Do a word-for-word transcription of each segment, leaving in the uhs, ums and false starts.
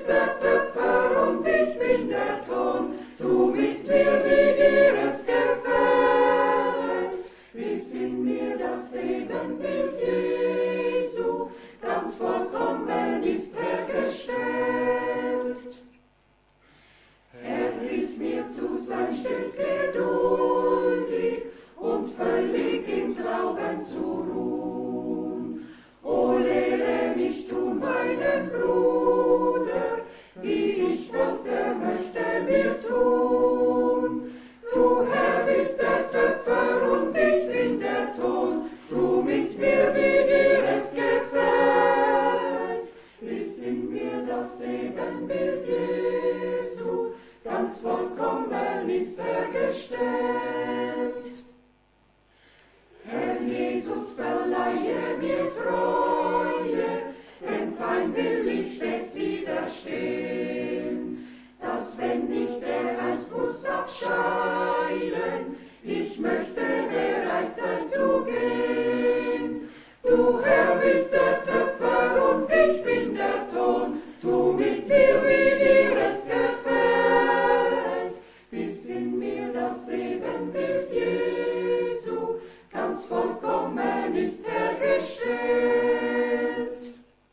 der Töpfer und ich bin der Ton, tu mit mir, wie dir es gefällt, bis in mir das Ebenbild Jesu ganz vollkommen ist hergestellt. Herr, hilf mir zu sein stets geduldig und völlig im Glauben zu ruhen. O lehre mich tun meinem Bruder, wie ich wollte, möchte mir tun. Du Herr bist der Töpfer und ich bin der Ton, tu mit mir, wie dir es gefällt, bis in mir das Ebenbild Jesu ganz vollkommen ist hergestellt. Herr Jesus, verleihe mir Treue, dem Feind will ich stets widerstehen, dass wenn ich der Geist muss abscheiden, ich möchte bereit sein zu gehen. Du Herr bist der Töpfer und ich bin der Ton, tu mit mir, wie dir es gefällt, bis in mir das Ebenbild Jesu ganz vollkommen ist hergestellt.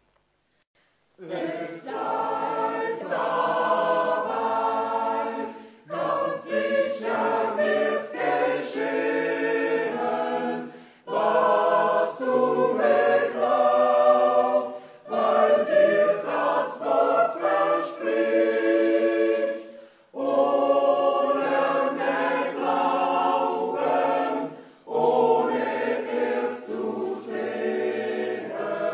Es bleibt dabei, ganz sicher wird's geschehen, was du geglaubt, weil dir's das Wort verspricht. Ohne mehr Glauben, ohne erst zu sehen,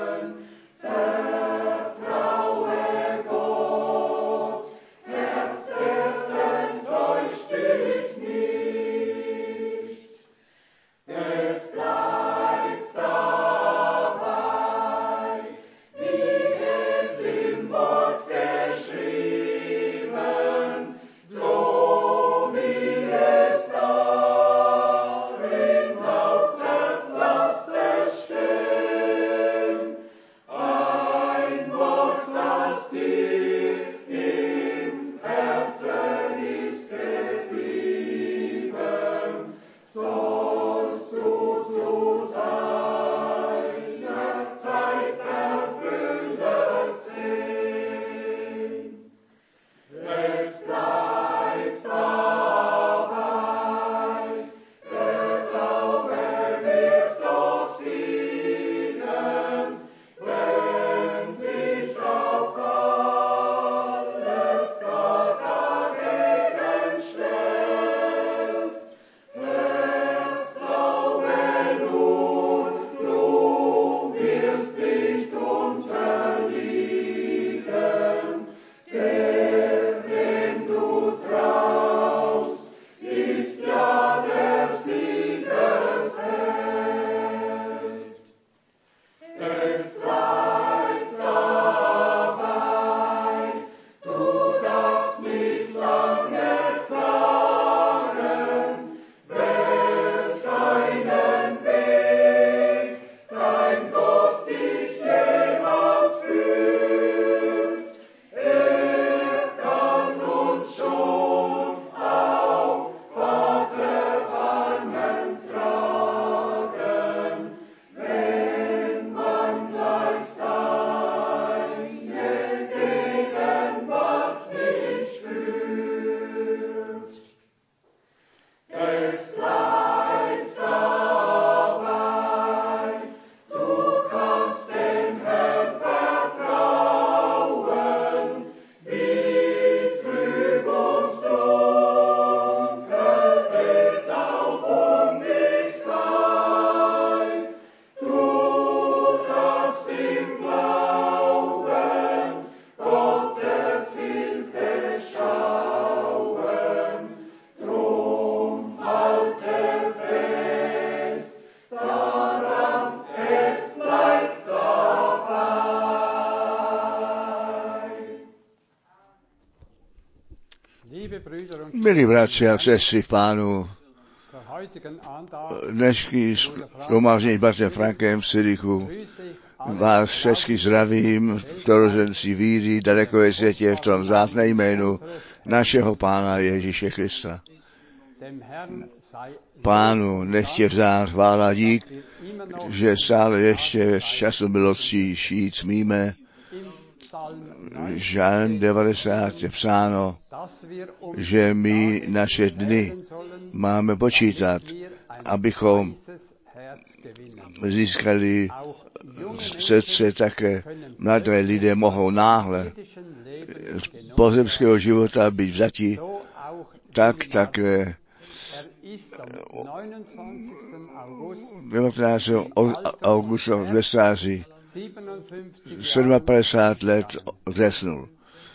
vertraue Gott, Herz, er enttäuscht dich nicht. Es bleibt dabei, wie es im Wort geschrieben, so wie es darin lautet, lass es stehen. Ein Wort, das dir im Herzen ist geblieben, sollst du zu seiner Zeit erfüllen sehen. Es bleibt dabei, der Glaube wird doch siegen, wenn sich auch alles gar dagegen stellt. Herz, glaube nun, du wirst nicht unterliegen, der, dem du traust, ist ja der Siegesheld. Es bleibt dabei, du darfst nicht lange fragen, welch einen Weg dein Gott dich jemals führt. Er kann uns schon auf Vaterarmen tragen, wenn man gleich seine Gegenwart nicht spürt. Es bleibt dabei, du kannst dem Herrn vertrauen, wie trüb und dunkel es auch um dich sei. Du kannst im Glauben Gottes Hilfe schauen, drum halte fest daran, es bleibt dabei. Liebe Brüder und Milí bratia a sestry v Pánu, zur heutigen Andacht dnešní shromáždení s bratrem Frankem v Syrichu grüße ich Vás všechny zdravím v torozenství víry, daleko ve světě, v tom vzácné jménu našeho Pána Ježíše Krista. Pánu nechtě vzdát chvála dík, že stále ještě ve času milosti žít smíme. Žalm devadesát je psáno, že my naše dny máme počítat, abychom získali srdce také. Mladé lidé mohou náhle z pozemského života být vzati, tak také devatenáctého augusta ve stáří padesát sedm let zesnul.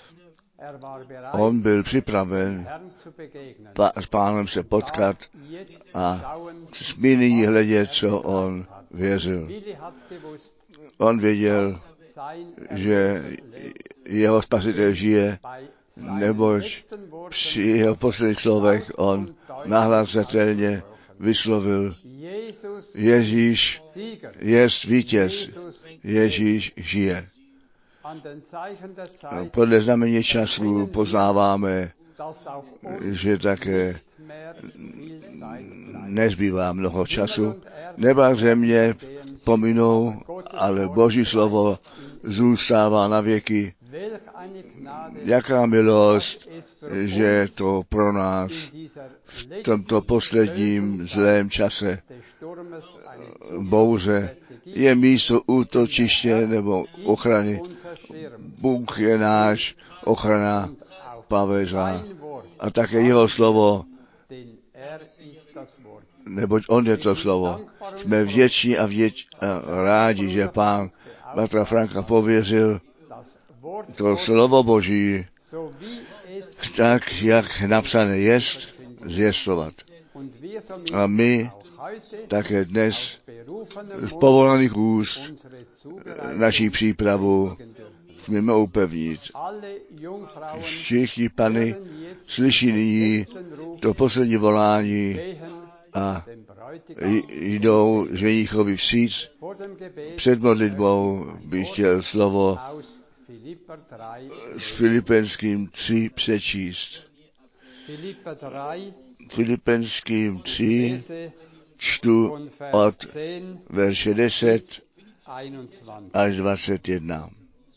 On byl připraven s Pánem se potkat a smí nyní hledět, co on věřil. On věděl, že jeho spasitel žije, neboť při jeho posledních slovech on nahlas zřetelně vyslovil: Ježíš jest vítěz, Ježíš žije. Podle znamení času poznáváme, že také nezbývá mnoho času. Neba země pominou, ale Boží slovo zůstává na věky. Jaká milost, že to pro nás v tomto posledním zlém čase bouře je místo útočiště nebo ochrany. Bůh je náš ochrana, pavěřa a také jeho slovo, neboť on je to slovo. Jsme vděční a, vděč, a rádi, že pán bratra Franka pověřil to slovo Boží, tak jak napsané jest, zvěstovat. A my také dnes z povolaných úst naší přípravu smíme upevnit. Všichni pany slyší nyní to poslední volání a jdou ženichovi vstříc. Před modlitbou bych chtěl slovo s Filipenským tři přečíst. Filipenským tři čtu od verše deset až dvacet jedna.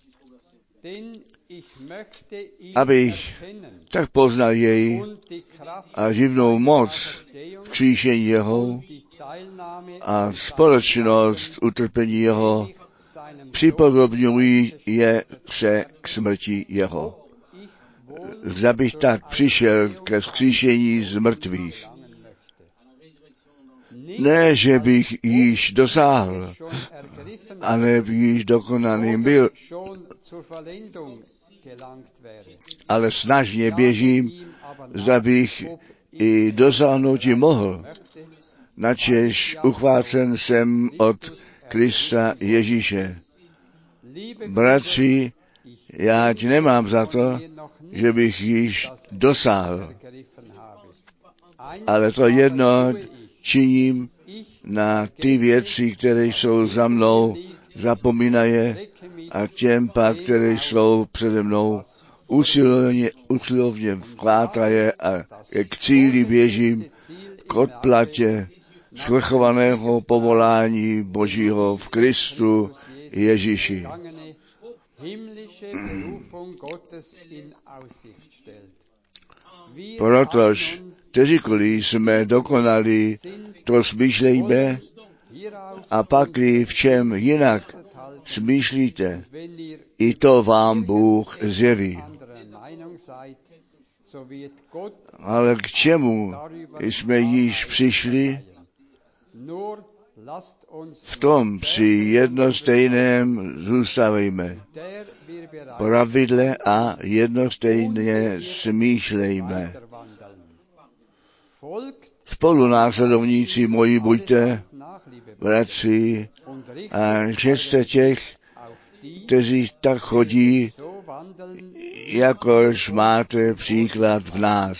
Abych tak poznal jej a živnou moc vzkříšení jeho a společnost utrpení jeho, připodobňují je se k smrti jeho. Zda bych tak přišel ke vzkříšení z mrtvých. Ne, že bych již dosáhl, ale již dokonaným byl, ale snažně běžím, zda bych i dosáhnout mohl, načež uchvácen jsem od Krista Ježíše. Bratři, já ti nemám za to, že bych již dosáhl, ale to jedno činím, na ty věci, které jsou za mnou, zapomínaje, a těm pak, které jsou přede mnou, usilovně, usilovně vkládaje a k cíli běžím, k odplatě svrchovaného povolání Božího v Kristu Ježíši. Protož kteříkoliv jsme dokonali, to smýšlejme, a pakli v čem jinak smýšlíte, i to vám Bůh zjeví. Ale k čemu jsme již přišli? V tom při jednostejném zůstavejme. Pravidle a jednostejně smýšlejme. Spolunásledovníci moji buďte, bratři, a česte těch, kteří tak chodí, jakož máte příklad v nás.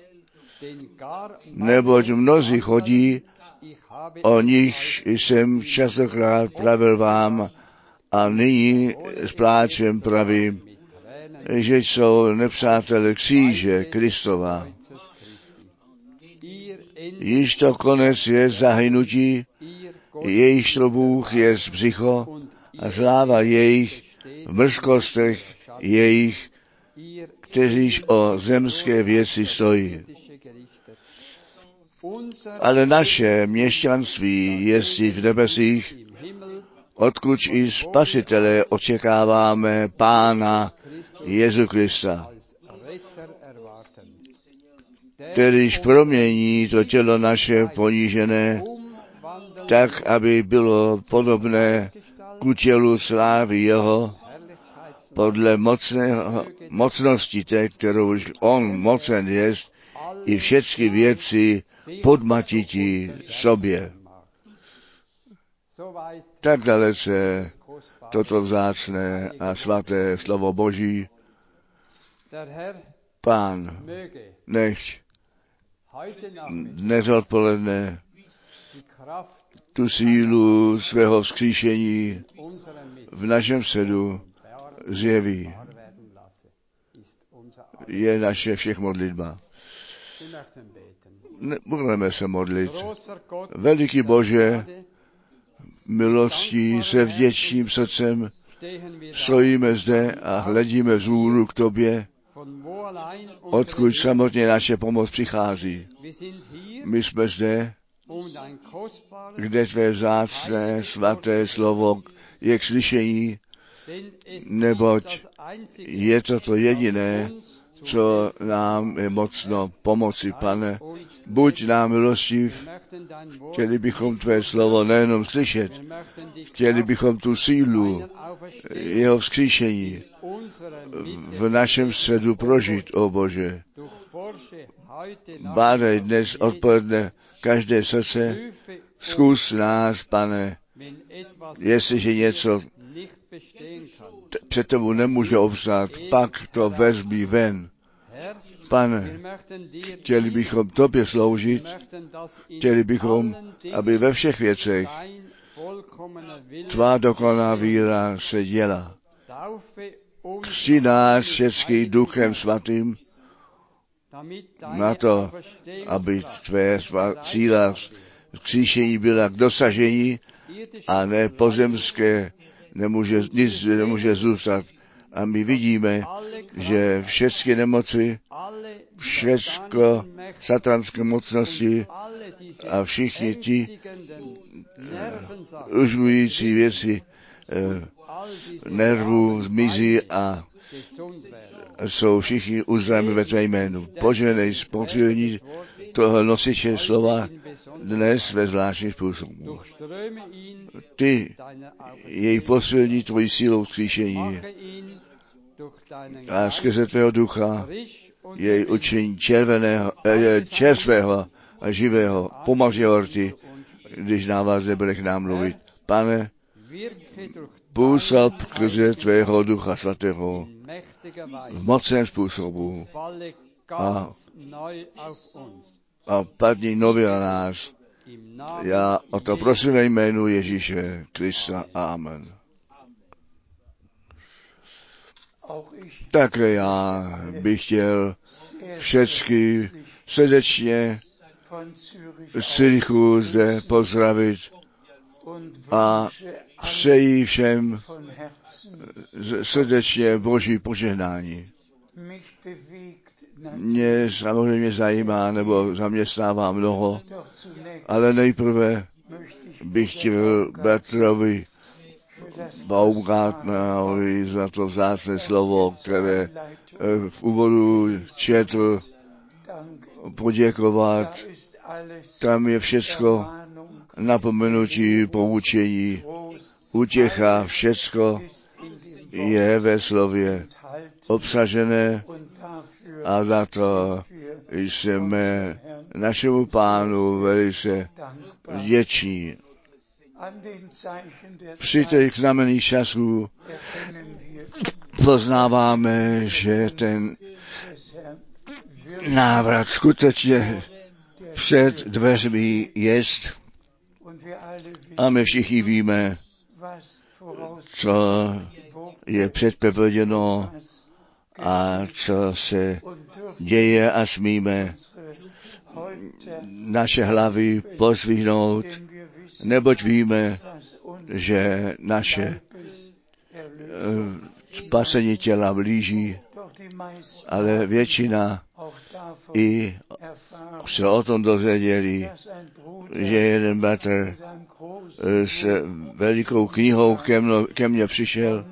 Neboť mnozí chodí, o nich jsem častokrát pravil vám, a nyní s pláčem pravím, že jsou nepřátelé kříže Kristova. Již to konec je zahynutí, jejich to Bůh je z břicho a sláva jejich v mrzkostech jejich, kteříž o zemské věci stojí. Ale naše měšťanství je v nebesích, odkud i Spasitele očekáváme Pána Jezu Krista, kterýž promění to tělo naše ponížené, tak, aby bylo podobné ku tělu slávy jeho, podle mocného, mocnosti té, kterou on mocen jest, i všechny věci podmatití sobě. Tak dalece toto vzácné a svaté slovo Boží Pán nech dnes odpoledne tu sílu svého vzkříšení v našem středu zjeví. Je naše všech modlitba. Ne, budeme se modlit. Veliký Bože, milostí se vděčným srdcem stojíme zde a hledíme vzhůru k Tobě, odkud samotně naše pomoc přichází. My jsme zde, kde Tvé vzácné svaté slovo je k slyšení, neboť je to to jediné, co nám je mocno pomoci, Pane. Buď nám milostiv, chtěli bychom Tvé slovo nejenom slyšet, chtěli bychom tu sílu jeho vzkříšení v našem středu prožít, o Bože. Bádej dnes odpoledne každé srdce, zkus nás, Pane, jestliže něco před Tebou nemůže obstát, pak to vezmi ven. Pane, chtěli bychom Tobě sloužit, chtěli bychom, aby ve všech věcech Tvá dokonalá víra se děla. Křti nás všechny Duchem Svatým na to, aby Tvé síla vzkříšení byla k dosažení a ne pozemské, nemůže, nic nemůže zůstat. A my vidíme, že všechny nemoci, všechno satanské mocnosti a všichni ti užlující věci eh, nervů zmizí a jsou všichni uzdraví ve Tvé jménu. Poženej posilní toho nosiče slova dnes ve zvláštním způsobu. Ty jej posilní Tvojí sílou vzkříšení a skrze Tvého ducha jej učiň červeného, eh, čerstvého a živého, pomaž jeho rty, když návaz nebude k nám mluvit. Pane, působ skrze Tvého ducha svatého v mocném způsobu a, a padni nově na nás. Já o to prosím ve jménu Ježíše Krista. Amen. Také já bych chtěl všechny srdečně z Cyrichu zde pozdravit a přeji všem srdečně Boží požehnání. Mě samozřejmě zajímá nebo zaměstnává mnoho, ale nejprve bych chtěl Bertrovi Baumgartnerovi za to vzácné slovo, které v úvodu četl, poděkovat. Tam je všecko napomenutí, poučení, útěcha, všecko je ve slově obsažené a za to jsme našemu Pánu velice vděční. Při těch znamených časů poznáváme, že ten návrat skutečně před dveřmi jest a my všichni víme, co je předpověděno a co se děje a smíme naše hlavy pozvihnout, neboť víme, že naše spasení těla blíží, ale většina i se o tom dozvěděli, že jeden bratr s velikou knihou ke, mno, ke mně přišel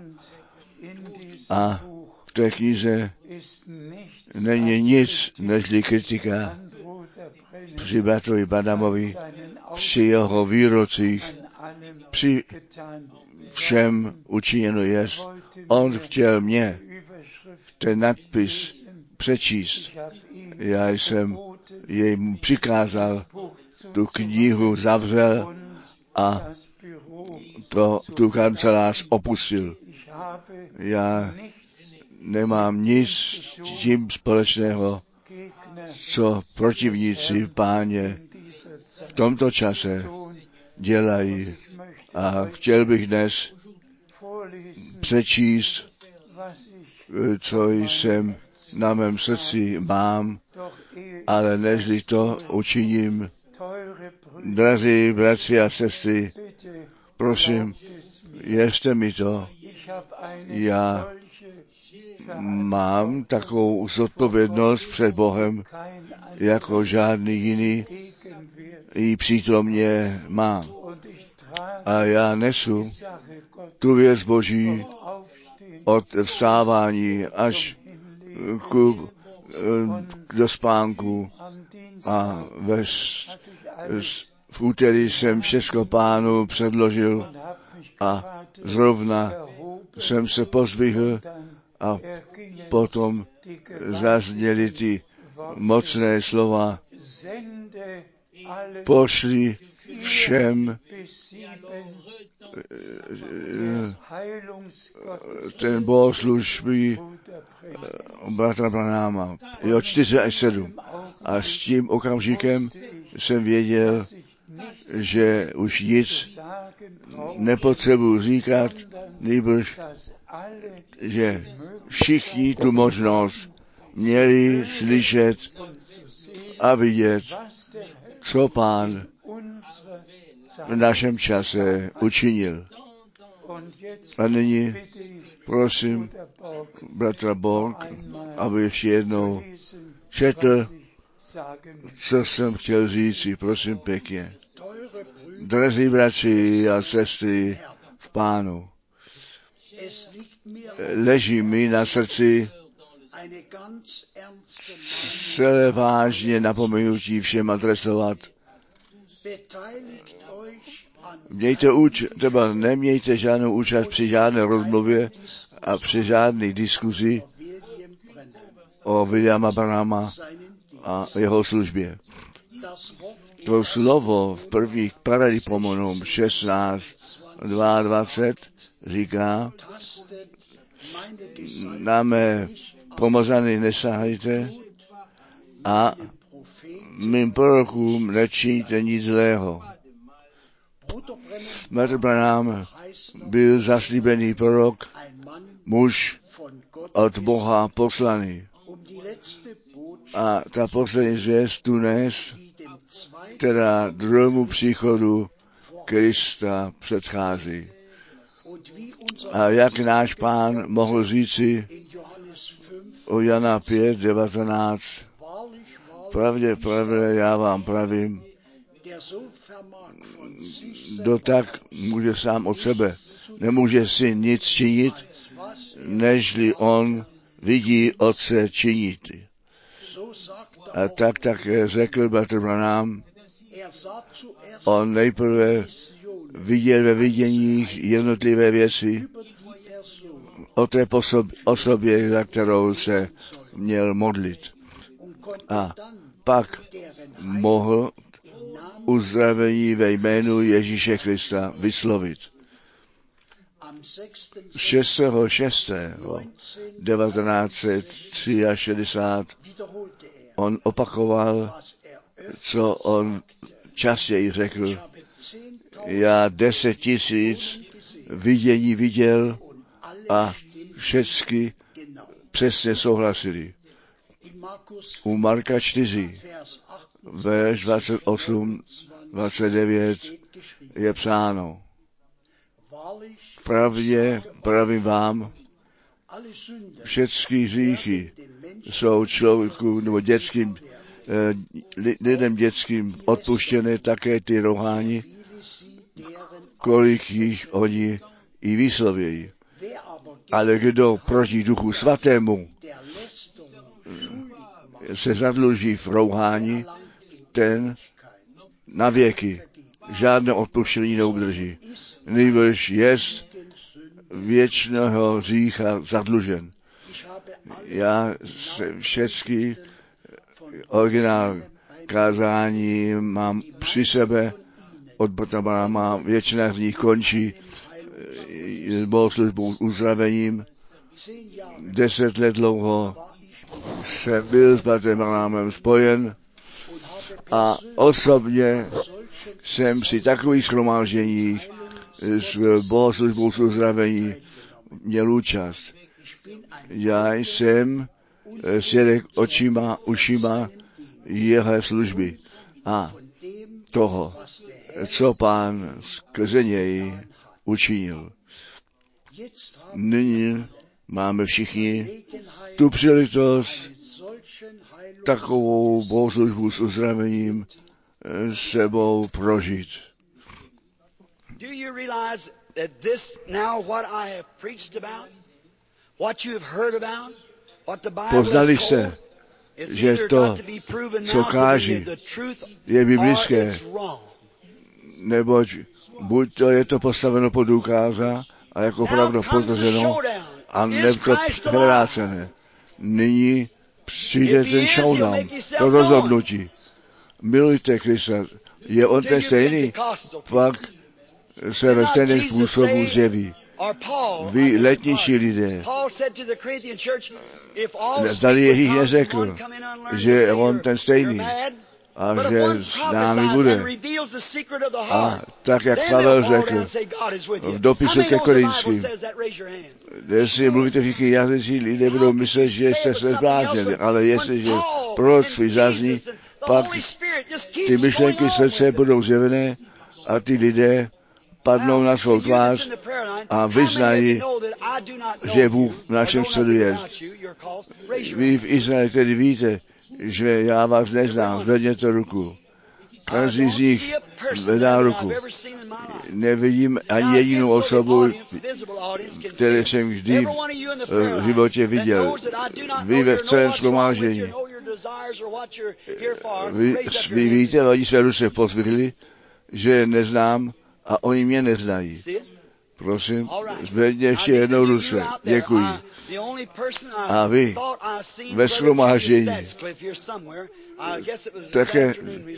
a v té knize není nic nežli kritika při bratrovi Badamovi, při jeho výrocích, při všem učiněno jest. On chtěl mě ten nadpis přečíst. Já jsem jej mu přikázal, tu knihu zavřel a to, tu kancelář opustil. Já nemám nic s tím společného, co protivníci Páně v tomto čase dělají. A chtěl bych dnes přečíst, co jsem na mém srdci mám, ale nežli to učiním, drazí bratři a sestry, prosím, věřte mi to, já mám takovou zodpovědnost před Bohem, jako žádný jiný ji přítomně má. A já nesu tu věc Boží od vstávání až ku, do spánku a ve, v úterý jsem všechno Pánu předložil a zrovna jsem se pozdvihl a potom zazněly ty mocné slova: pošli všem ten bohoslužby bratra Branáma. Jo, čtyři až sedm. A s tím okamžikem jsem věděl, že už nic nepotřebuji říkat, nýbrž, že všichni tu možnost měli slyšet a vidět, co Pán v našem čase učinil. A nyní prosím bratra Borg, aby ještě jednou četl, co jsem chtěl říct, prosím pěkně. Drazí bratři a sestry v Pánu, leží mi na srdci celé vážně napomenutí všem adresovat. Mějte úč, třeba nemějte žádnou účast při žádné rozmluvě a při žádné diskuzi o Williama Branhama a jeho službě. To slovo v prvních Paralipomonům šestnáct dvacet dva říká: na mé pomazany nesahajte a mým prorokům nečiňte nic zlého. Bratr Branham byl zaslíbený prorok, muž od Boha poslaný. A ta poslední zvěst tu nes, která druhému příchodu Krista předchází. A jak náš Pán mohl říci o Jana pět devatenáct, pravdě, pravdě, já vám pravím, kdo tak může sám od sebe, nemůže si nic činit, nežli on vidí Otce činit. A tak také řekl bratr Branham, on nejprve viděl ve viděních jednotlivé věci o té osobě, za kterou se měl modlit. A pak mohl uzdravení ve jménu Ježíše Krista vyslovit. šestého šestého devatenáct set šedesát tři on opakoval, co on častěji řekl: já deset tisíc vidění viděl a všechny přesně souhlasili. U Marka čtyři, verš dvacet osm, dvacet devět je psáno: Pravdě pravím vám, všechny hříchy jsou člověku nebo dětským, lidem dětským odpuštěné, také ty roháni, kolik jich oni i vyslovějí. Ale kdo proti Duchu Svatému se zadluží v rouhání, ten na věky žádné odpuštění neobdrží. Nýbrž jest věčného hřícha zadlužen. Já jsem všechny originál kázání mám při sebe, od Botamana mám, většina z nich končí s bohoslužbou uzdravením. Deset let dlouho jsem byl s Botamánem spojen a osobně jsem si takových shromážděních s bohoslužbou s uzdravení měl účast. Já jsem svědek očima, ušima jeho služby a toho, co Pán skrze něj učinil. Nyní máme všichni tu příležitost takovou bohoslužbu s uzdravením sebou prožít. Do you realize that this now what I have preached about, what you have heard about, what the Bible Poznali has se, told, it's že either to, got to be proven co now to be káží, the truth je or biblické, it's wrong. neboť buď to je to postaveno pod důkáza a jako pravda potvrzeno, a nebo to převrácené. Nyní přijde ten showdown, to rozhodnutí. Milujte Krista, je on ten stejný, pak se ve stejném způsobu zjeví. Vy letničí lidé, tady Ježíš neřekl, že je on ten stejný a že s námi bude. A tak, jak Pavel řekl v dopisu ke Korinským, jestli mluvíte v jiných jazycích, lidé budou myslet, že jste se zbláznili, ale jestliže proroctví zazní, pak ty myšlenky srdce budou zjevené a ty lidé padnou na svou tvář a vyznají, že Bůh v našem středu je. Vy v Izraeli tedy víte, že já vás neznám, zvedněte ruku. Každý z nich zvedá ruku. Nevidím ani jedinou osobu, které jsem vždy v životě viděl. Vy ve celém shromáždění. Vy, vy víte, oni se ruce pozvihli, že neznám a oni mě neznají. Prosím, zvedně ještě jednou ruce. Děkuji. A vy ve shromáždění také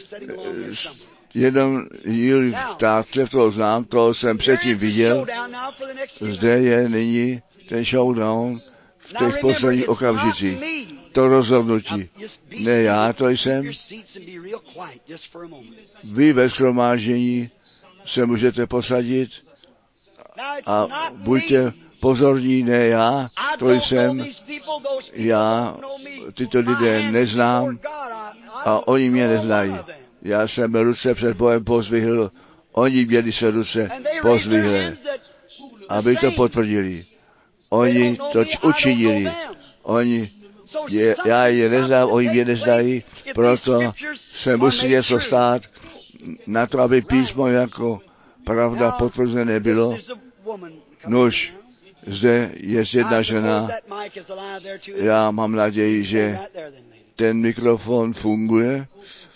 jenom Jil Tátle, toho znám, toho jsem předtím viděl. Zde je nyní ten showdown v těch posledních okamžicích. To rozhodnutí. Ne já, to jsem. Vy ve shromáždění se můžete posadit a buďte pozorní, ne já, to jsem. Já tyto lidé neznám a oni mě neznají. Já jsem ruce před Bohem pozvihl, oni měli se ruce pozvihlé, aby to potvrdili. Oni to učinili. Oni, je, já je neznám, oni mě neznají, proto se musí něco stát na to, aby písmo jako pravda potvrzené bylo. Nož, zde je jedna žena, já mám naději, že ten mikrofon funguje.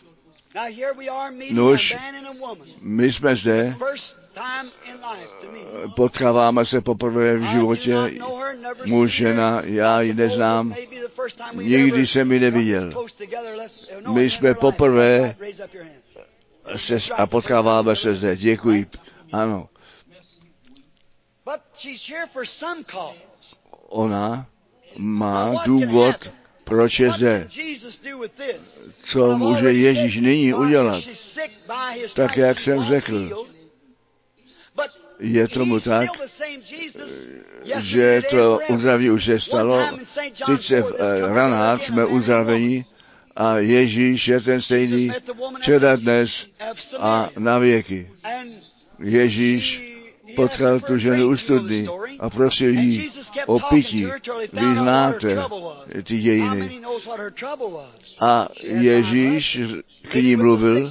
Nož, my jsme zde, potkáváme se poprvé v životě, muž, žena, já ji neznám, nikdy jsem ji neviděl. My jsme poprvé se, a potkáváme se zde, děkuji, ano. Ona má důvod, proč je zde. Co může Ježíš nyní udělat? Tak, jak jsem řekl. je tomu tak, že to uzdraví už se stalo. Teď se v eh, ranách jsme uzdravení a Ježíš je ten stejný včera, dnes a na věky. Ježíš potkal tu ženu u studny a prosil jí o pití. Vy znáte ty dějiny. A Ježíš k ní mluvil,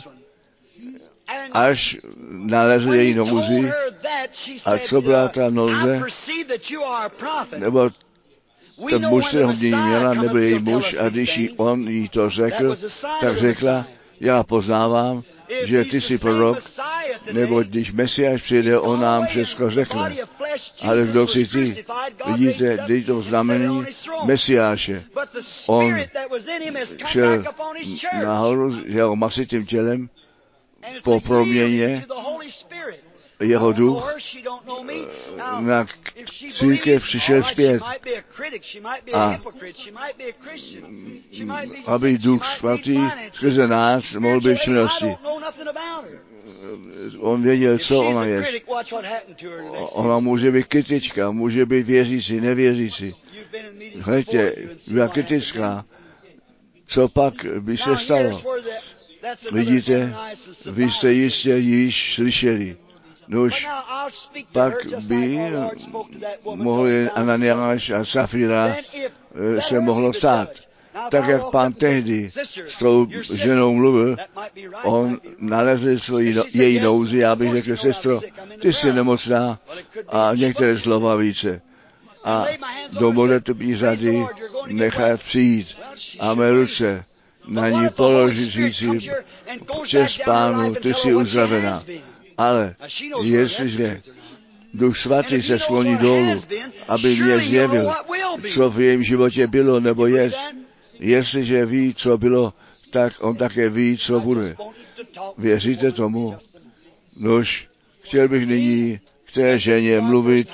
až nalezl její nouzi. A co byla ta nouze? Nebo ten muž, kterého v ní měla, nebyl její muž, a když jí on jí to řekl, tak řekla, já poznávám, že ty jsi prorok, nebo když Mesiáš přijde, on nám všechno řekne. Ale kdo jsi ty? Vidíte, dej to znamení Mesiáše. On šel nahoru s jeho masitým tělem po proměně, jeho duch na církev přišel zpět. A aby duch svatý skrze nás mohl být v činnosti. On věděl, co ona je. Ona může být kritička, může být věřící, nevěřící. Hleďte, byla kritická. Co pak by se stalo? Vidíte, vy jste jistě již slyšeli. Nož, pak by mohli Ananiáš a Safira se mohlo stát. Tak, jak pán tehdy s tou ženou mluvil, on nalezl svoji, její nouzi, já bych řekl, sestro, ty jsi nemocná a některé slova více. A do modlitební řady nechat přijít a mé ruce na ní položit, říci, čest pánu, ty jsi uzdravená. Ale jestliže Duch svatý se skloní dolů, aby mě zjevil, co v jejím životě bylo nebo je, jestliže ví, co bylo, tak on také ví, co bude. Věříte tomu? Nož, chtěl bych nyní k té ženě mluvit.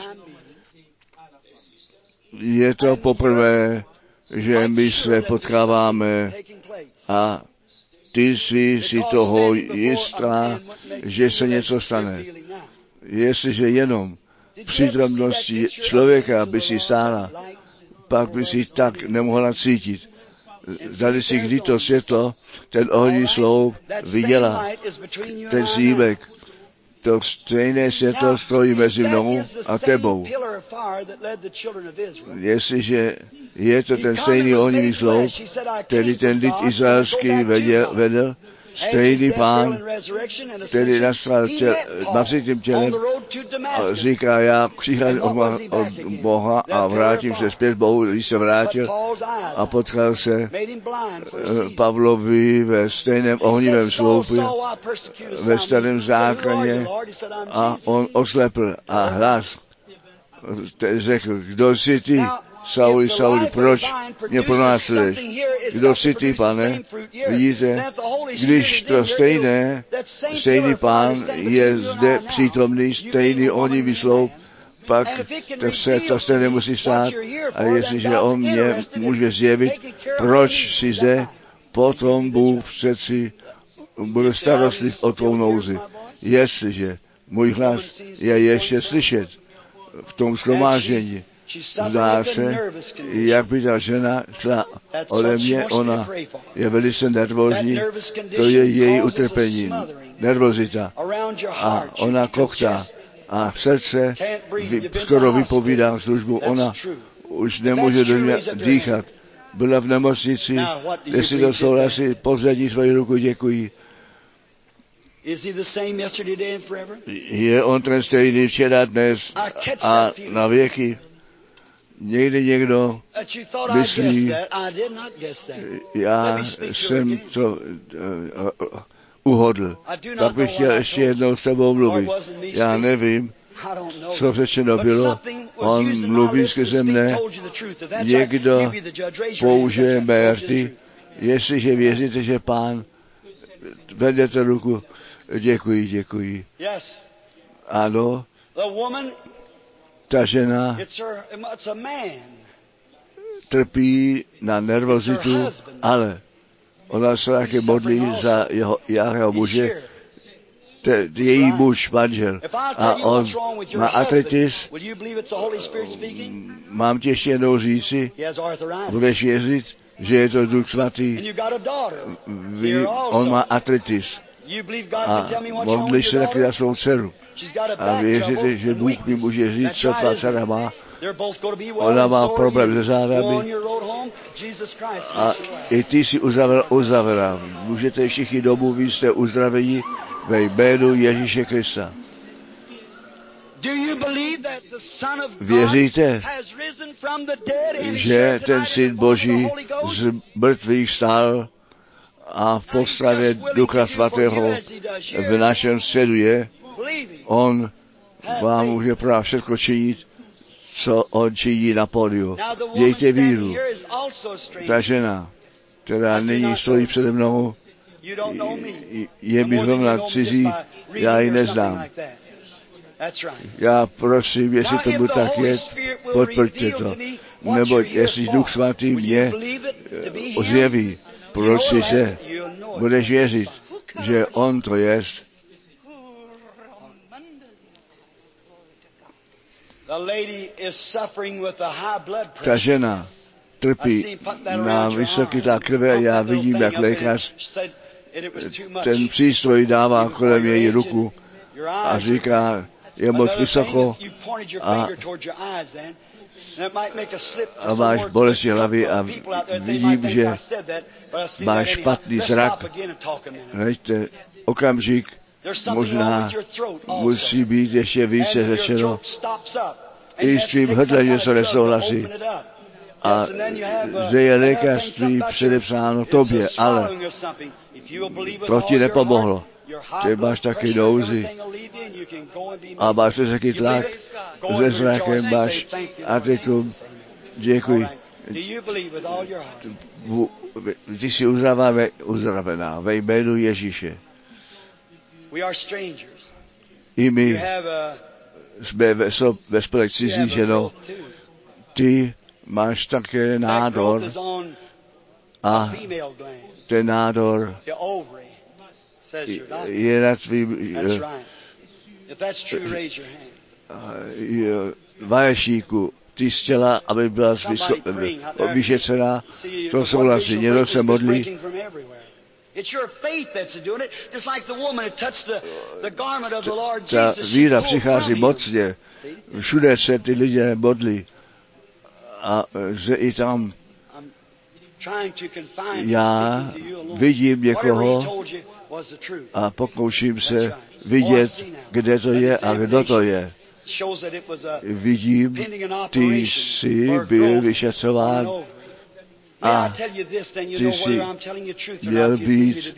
Je to poprvé, že my se potkáváme a ty jsi si toho jistá, že se něco stane. Jestliže jenom v přítomnosti člověka by si stála, pak by si tak nemohla cítit. Zdali si kdy to světlo, ten ohní sloup viděla, ten snímek, to stejné světlo stojí mezi mnou a tebou. Jestliže je to ten stejný ohnivý sloup, který ten lid izraelský vedl, stejný pán, který nastal masitým tělem, a říká, já přicházím od, od Boha a vrátím se zpět Bohu, když se vrátil a potkal se Pavlovi ve stejném ohnivém sloupu, ve starém zákoně a on oslepl a hlas řekl, kdo jsi ty? Sauli, Sauli, proč mě pronásleduješ? Kdo jsi ty, pane? Vidíte, když to stejné, stejný pán je zde přítomný, stejný ohnivý sloup, pak to se to se nemusí stát. A jestliže on mě může zjevit, proč jsi zde, potom Bůh přeci bude starostlivý o tvou nouzi. Jestliže můj hlas je ještě slyšet v tom shromáždění, zdá se, jak by ta žena šla ode mě, ona je velice nervózní, to je její utrpení, nervozita. A ona kochtá a srdce vy, skoro vypovídá službu, ona už nemůže do mě dýchat. Byla v nemocnici, jestli to souhlasí, pozadí svoji ruku, děkuji. Je on ten stejný včera, dnes a na věky. Někdy někdo myslí, já jsem to uh, uh, uhodl. Tak bych chtěl ještě jednou s tebou mluvit. Já nevím, co řečeno bylo. On mluví skrze mne. Někdo použije mé rty. Jestliže věříte, že pán, vedete ruku. Děkuji, děkuji. Ano. Ta žena trpí na nervozitu, ale ona se taky modlí za jeho, jeho muže, te, její muž, manžel, a on má artritis, mám ti ještě jednou říci, budeš věřit, že je to Duch Svatý, Vy, on má artritis a modlíš se taky za svou dceru a věříte, že Bůh mi může říct, co tvá dcera má. Ona má problém se zádami a i ty jsi uzdravená. Můžete všichni domů, vy jste uzdravení ve jménu Ježíše Krista. Věříte, že ten Syn Boží z mrtvých stál a v postravě Ducha Svatého v našem středu je? On vám může právě všechno činit, co on činí na pódiu. Mějte víru. Ta žena, která nyní stojí přede mnou, je mi zrovna cizí, já ji neznám. Já prosím, jestli tomu tak je, potvrďte to. Nebo jestli Duch Svatý mě ozjeví, prosím se, budeš věřit, že on to jest. Ta žena trpí na vysoký tlak krve, já vidím, jak lékař ten přístroj dává kolem její ruku a říká, je moc vysoko a, a máš bolesti hlavy a vidím, že máš špatný zrak. Hejte, okamžik, možná musí být ještě více řečeno. I s tvým hrdlem něco nesouhlasí. A zde je lékařství předepsáno tobě, ale to ti nepomohlo. Ty máš taky nouzi a máš vysoký tlak, se zrakem máš artritum. Děkuji. Ty jsi uzdravená, uzdravená ve jménu Ježíše. I my jsme ve, ve spolek cizí ženou. Ty máš také nádor a ten nádor je na tvým vaješíku. Ty jsi chtěla, aby byla vyšetřená, to souhlasí, někdo se modlí. Ta víra přichází mocně, všude se ty lidé modlí a že i tam já vidím někoho a pokouším se vidět, kde to je a kdo to je. Vidím, ty jsi byl vyšetřován a ty jsi měl být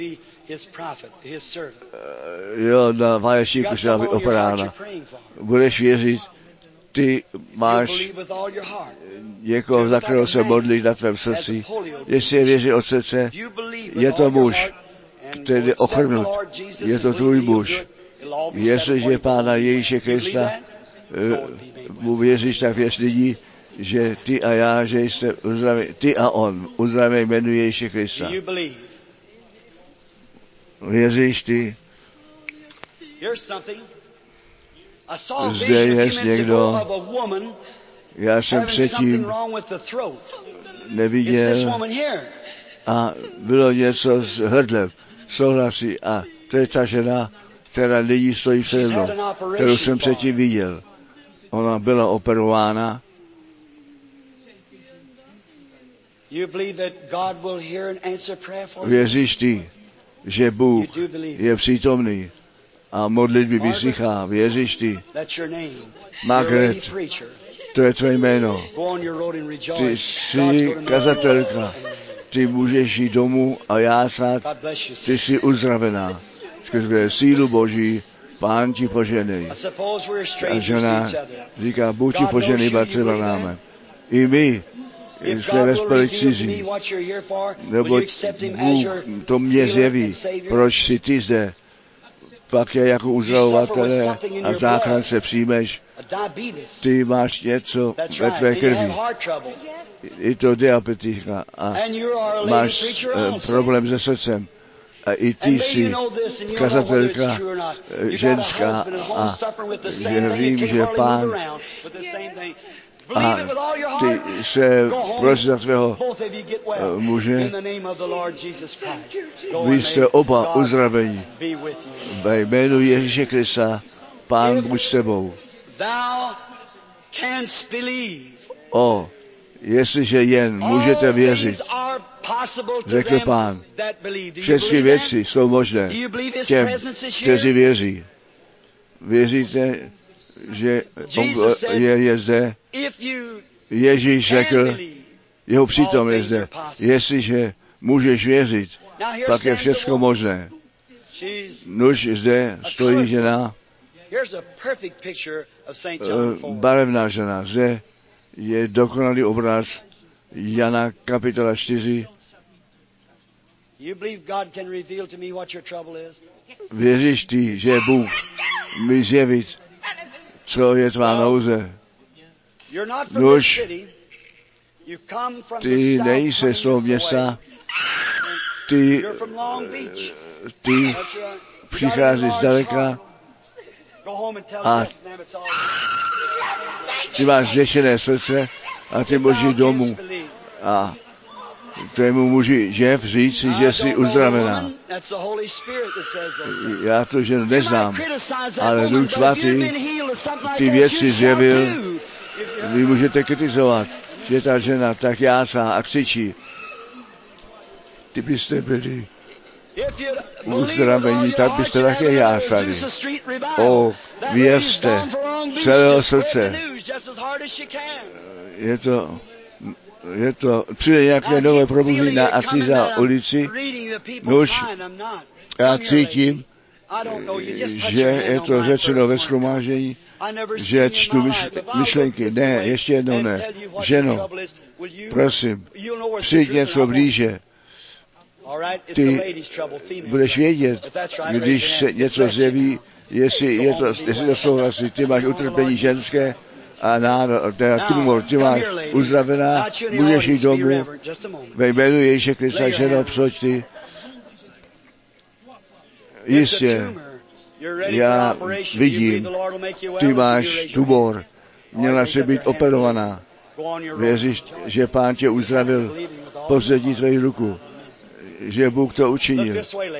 jo, na vaješíku se aby operána. Budeš věřit, ty máš někoho, za kterého se modlí na tvém srdci. Jestli je věří od srdce, je to muž, který je ochrnut. Je to tvůj muž. Jestliže Pána Ježíše Krista mu věříš, tak věř lidí, že ty a já, že jste uzdraví, ty a on, uzdraví jménu Ježíše Krista. Věříš ty? Zde je někdo, já jsem předtím neviděl a bylo něco s hrdlem, souhlasí a to je ta žena, která nyní stojí přede mnou, kterou jsem předtím viděl. Ona byla operována. Věříš ty, že Bůh je přítomný a modlitby vyslychá? Věříš ty? Margaret, to je tvé jméno. Ty jsi kazatelka. Ty můžeš jít domů a jásat. Ty jsi uzdravená. Skrze sílu Boží, Pán ti poženej. A žena říká, Bůh ti poženej, třeba náme. I my jsme ve spolek cizí. Neboť Bůh to mě zjeví, proč jsi ty zde. Pak je jako uzdravovatele a záchránce přijmeš. Ty máš něco ve tvé krvi. Je to diabetika a máš uh, problém se srdcem. A i ty jsi kazatelka ženská a že vím, že Pán a ty se prosí za tvého muže. Vy jste oba uzdravení. Ve jménu Ježíše Krista, Pán buď s tebou. O, jestliže jen můžete věřit, řekl Pán, všechny věci jsou možné těm, kteří věří. Věříte, že je, je zde? Ježíš řekl, jeho přítom je zde. Jestliže můžeš věřit, pak je všechno možné. Nuž zde stojí žena, barevná žena. Zde je dokonalý obraz Jana kapitola čtyři. Věříš ty, že Bůh mi zjevit, co je tvá nouze? Nuž, ty nejsi z toho města, ty, ty přicházíš zdaleka a ty máš zděšené srdce a ty můžeš domů a tému muži Jeff říci, že jsi uzdravená. Já to ženu neznám, ale Duch Svatý ty věci zjevil. Vy můžete kritizovat, že ta žena tak jásá a křičí. Ty byste byli uzdravení, tak byste také jásali. O, věřte, celého srdce. Je to, je to, přijde nějaké nové probuzení na asi za ulici. Nož, já cítím, že je to řečeno ve shromáždění, že čtu myš- myšlenky. Ne, ještě jednou ne. Ženo, prosím, přijď něco blíže. Ty budeš vědět, když se něco zjeví, jestli, je to, jestli to souhlasí. Ty máš utrpení ženské a nádor, teda tumor, ty máš uzdravená, můžeš jít domů. Ve jménu Ježíše Krista, ženo, psoť ty. Jistě, já vidím, ty máš tumor, měla se být operovaná. Věříš, že Pán tě uzdravil, pozvedni tvoji ruku, že Bůh to učinil.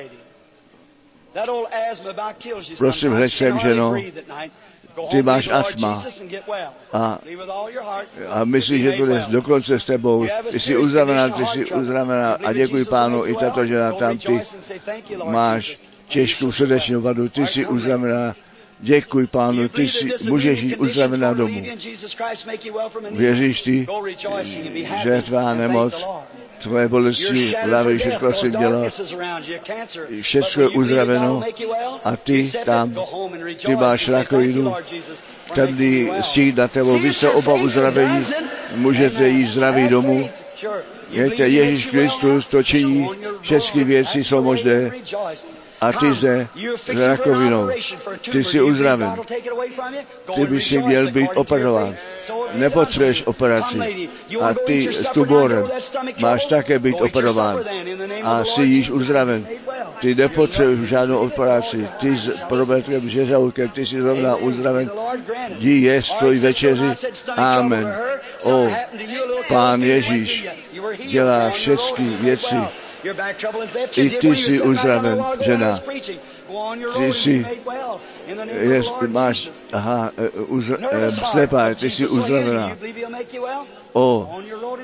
Prosím, hleď sem, ženo, ty máš astma a, a myslíš, že to jde dokonce s tebou. Ty jsi uzdravená, ty jsi uzdravená a děkuji Pánu, i tato žena tam, ty máš těžkou srdeční vadu, ty jsi uzdravená. Děkuji Pánu, ty jsi, můžeš jít uzdravená domů. Věříš ty, že tvá nemoc, tvoje bolesti hlavy, všechno si dělá, všechno je uzdraveno a ty tam, ty máš rakovinu, temný stín na tebou, vy jste oba uzdravení, můžete jít zdraví domů. Víte, Ježíš Kristus to činí, všechny věci jsou možné. A ty zde s rakovinou, ty jsi uzdraven. Ty bys si měl být operován. Nepotřebuješ operaci. A ty s tuborem máš také být operován. A jsi již uzdraven. Ty nepotřebuješ žádnou operaci. Ty s problémem žežalkem, ty jsi zrovna uzdraven. Jdi jest tvoji večeři. Amen. O, Pán Ježíš dělá všechny věci. I ty jsi uzdraven, žena. Ty jsi, jest, máš, aha, uzra, eh, slepá, ty jsi uzdravená. O,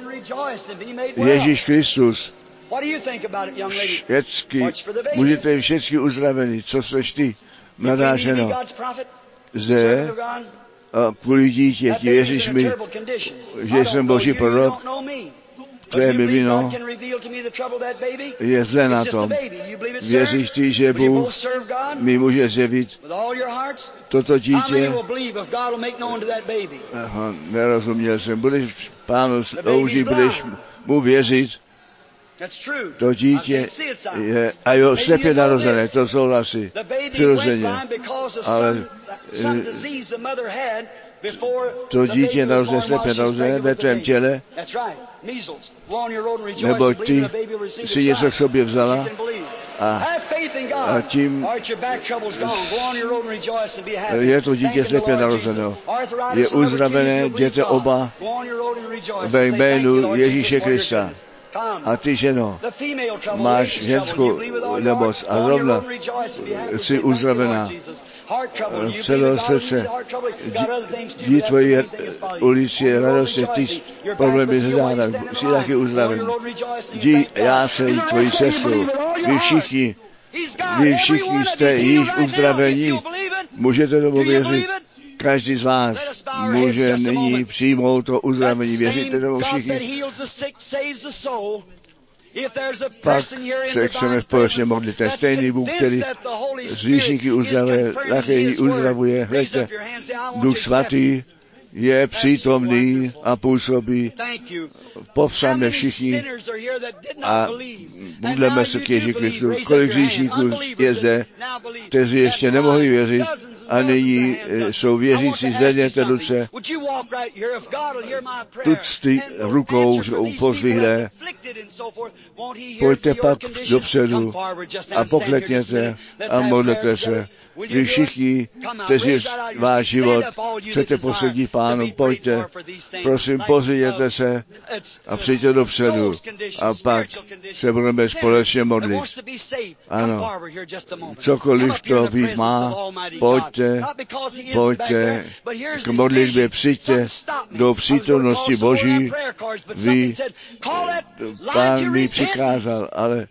Ježíš Kristus, všecky, můžete všechny uzdravení, co seš ty, mladá ženo. Zde, a kvůli dítěti, věříš mi, že jsem Boží prorok, tvé mimino je zle na tom. Věříš ty, že Bůh mi může zjevit toto dítě? Aha, nerozuměl jsem. Budeš Pánu sloužit, budeš mu věřit. To dítě je, a jo, slepě narozené, to souhlasí, přirozeně. Ale to dítě narozené, slepě narozené ve tvém těle, nebo ty si něco k sobě vzala A, a tím je to dítě slepě narozeno. Je uzdravené, jděte oba ve jménu Ježíše Krista. A ty, ženo, máš ženskou nemoc a rovna jsi uzdravená. V celého srdce dí tvoji ulici radostně, ty problémy se zádem, jsi taky uzdraven. Dí, já jsem tvojí sestru, vy všichni, vy všichni jste již uzdravení, můžete tomu věřit. Každý z vás může nyní přijmout to uzdravení. Věříte tomu všichni? Pak se chceme společně modlit. Ten stejný Bůh, který z hříšníky uzdravuje, také ji uzdravuje. Hleďte, Duch Svatý je přítomný a působí. Povstaňme všichni a budeme se k Ježíši Kristu. Kolik hříšníků je zde, kteří ještě nemohli věřit a nyní jsou věřící, zvedněte ruce. Tucty rukou pozvihlé. Pojďte pak dopředu a poklekněte a modlete se. Vy všichni, kteří váš život chcete poslední Pánu, pojďte, prosím, pozvěděte se a přijďte dopředu a pak se budeme společně modlit. Ano, cokoliv to být má, pojďte, pojďte k modlitbě, přijďte do přítomnosti Boží. Vy, Pán mi přikázal, ale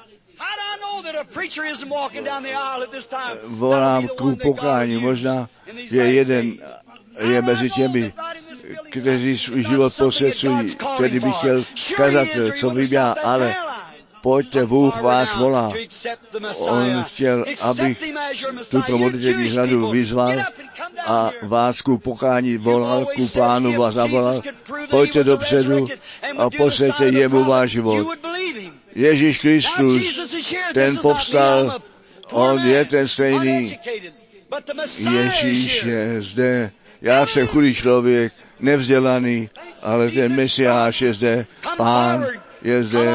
volám k pokání. Možná je jeden, je mezi těmi, kteří svůj život posvěcují, který by chtěl kazat, co vím já, ale pojďte, Bůh vás volá. On chtěl, abych tuto modlitební řadu vyzval a vás ku pokání volal, ku Pánu vás zavolal. Pojďte dopředu a posvěďte jemu váš život. Ježíš Kristus, ten povstal, on je ten stejný. Ježíš je zde. Já jsem chudý člověk, nevzdělaný, ale ten Mesiáš je zde. Pán je zde.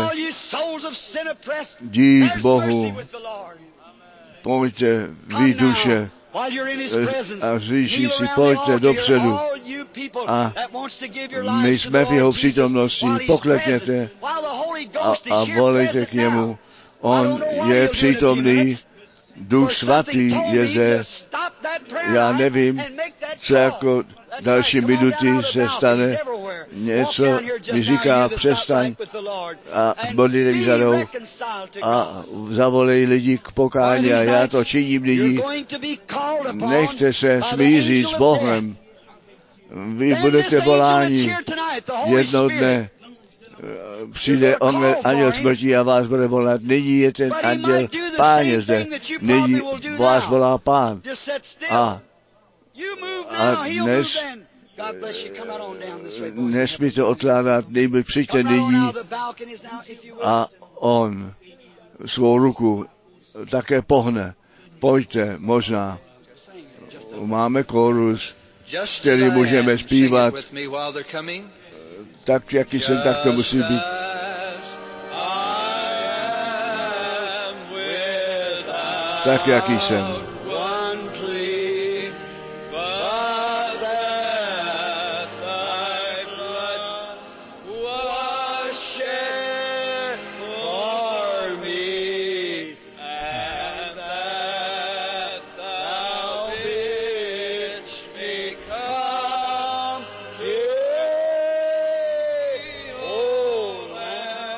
Dík Bohu. Pojďte, vy duše a hříšníci, pojďte dopředu. A my jsme v jeho přítomnosti, poklekněte a, a volejte k němu. On je přítomný, Duch Svatý je zde. Já nevím, co jako další minuty se stane. Něco mi říká, přestaň a modlitevní řadou a zavolej lidi k pokání a já to činím nyní. Nechte se smířit s Bohem. Vy budete voláni. Jednou dne přijde on, anděl smrti a vás bude volat. Nyní je ten anděl, Pán je zde. Nyní vás volá Pán. A, a dnes nesmíte odkládat, nejbyl přijďte nyní a on svou ruku také pohne. Pojďte, možná. Máme kórus, který můžeme zpívat. Tak, jaký jsem, tak to musí být. Tak, jaký jsem.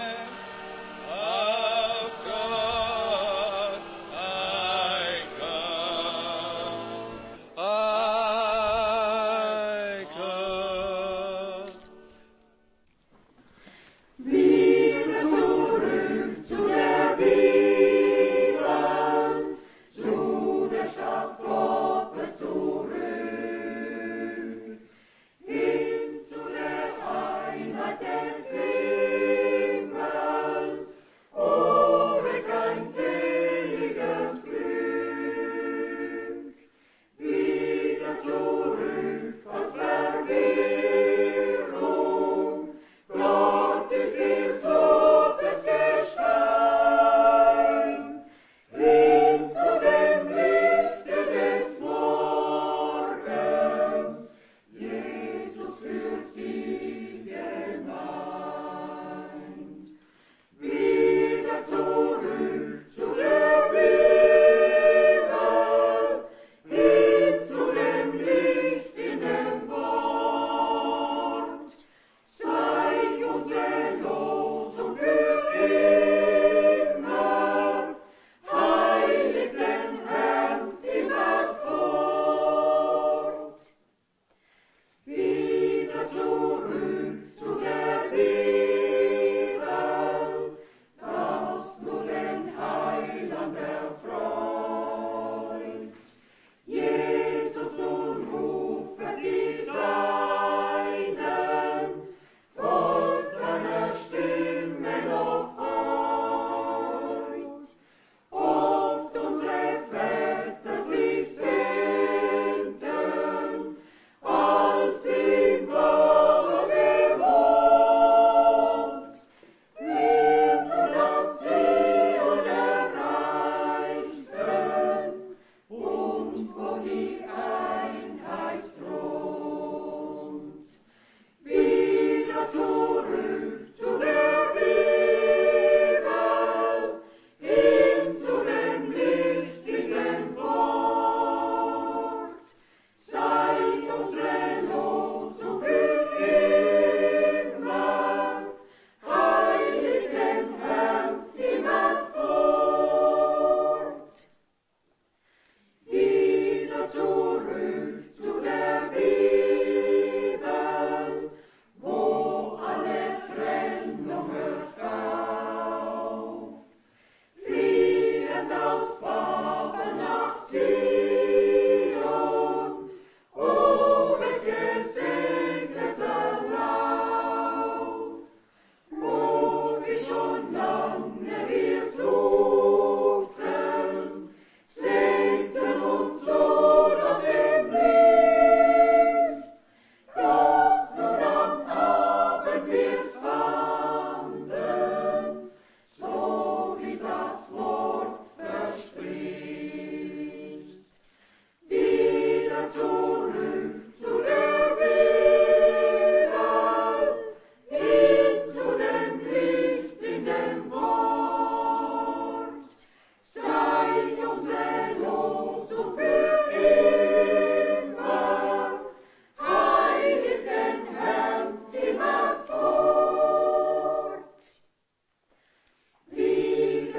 God.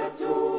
dazu.